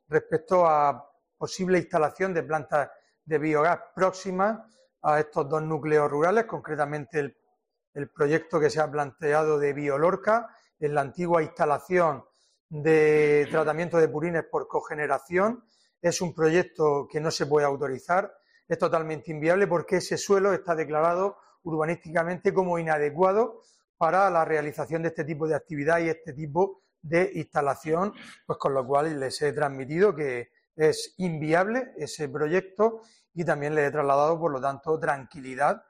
respecto a posible instalación de plantas de biogás próximas a estos dos núcleos rurales, concretamente el proyecto que se ha planteado de Biolorca, en la antigua instalación de tratamiento de purines por cogeneración. Es un proyecto que no se puede autorizar, es totalmente inviable porque ese suelo está declarado urbanísticamente como inadecuado para la realización de este tipo de actividad y este tipo de instalación, pues con lo cual les he transmitido que es inviable ese proyecto y también les he trasladado, por lo tanto, tranquilidad